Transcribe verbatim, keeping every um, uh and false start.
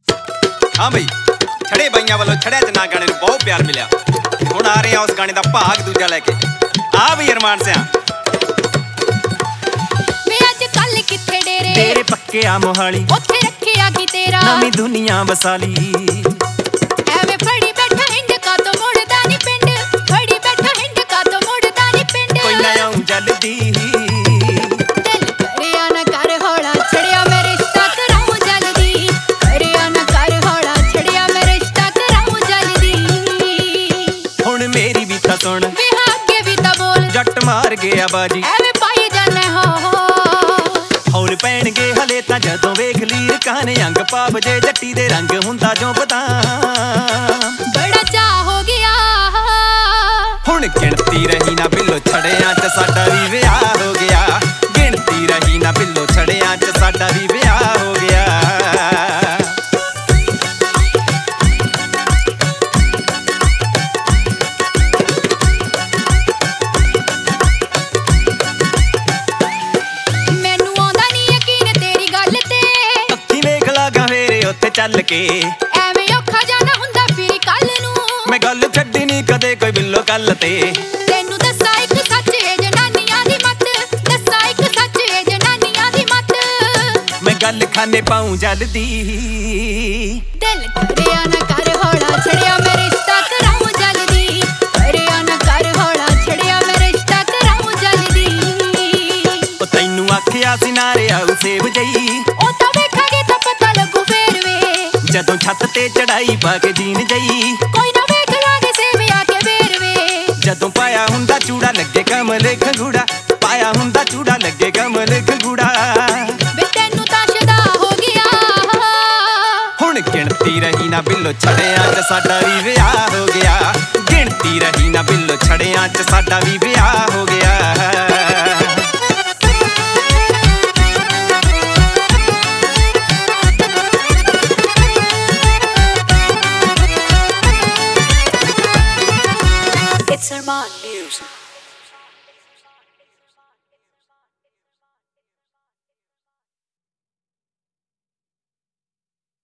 हाँ बई छड़े बाइयां वालों छड़िया जना गाने नूं बहुत प्यार मिलिया। हुण आ रहे हैं उस गाने दा भाग दूजा लैके। आ बई अरमान सिया वे अज कल किथे डेरे तेरे पक्के आ मोहाली उत्थे रखिया की तेरा नवीं दुनिया बसाली। एवें फड़ी बैठा हिंड का तो मुड़दा नी पिंड फड़ी बैठा हिंड का तो मुड़दा नी पिंड कोई ना आऊं जल्दी दिल करिया ना कर हौला छड़िया मैं रिश्ता कराऊं जल्दी करिया ना कर हौला छड़िया मैं रिश्ता कराऊं जल्दी। हुण मेरी भी तां सुण वे आगे भी तां बोल जट मार गया बाजी एवें पाई जाने हो हौल पैणगे हले तां जदों वेख लीर काने अंग पाप जे जट्टी दे रंग हुंदा जो बदाम बड़ा चा हो गया। हुण गिणती रही ना बिल्लो छड़ियां च साडा भी विआह हो गया। गिणती रही ना बिल्लो छड़ियां च साडा भी विआह हो गया। मैनू आंदा नी यकीन तेरी गल ते अखी वेख लागा फेरे उत्ते चल के एवें औखा जाना हुंदा फिर कल नू मैं गल छड्डी नी कदे कोई बिल्लो गल ते तैनू दस्सा इक सच ए जनानियां दी मत दस्सा इक सच ए जनानियां दी मत मैं गल खाने पाऊं जल्दी दिल करिया ना कर हौला छड़िया मैं रिश्ता कराऊं जल्दी करिया ना कर हौला छड़िया मैं रिश्ता कराऊं जल्दी। ओ तैनू आखिया सी नारे आऊ सेब जई ओ तां वेखांगे तां पता लगू फेर वे जदों छत ते चढ़ाई पा के जीन जई कोई ना वेख लागे सेवे आके बेर वे जदों पाया हुंदा चूड़ा लगे कमल खंगूड़ा पाया हुंदा चूड़ा लगे कमल खंगूड़ा। वे तैनू तां शदा हो गया। हुण गिणती रही ना बिल्लो छड़ियां च साडा भी विआह हो गया। गिणती रही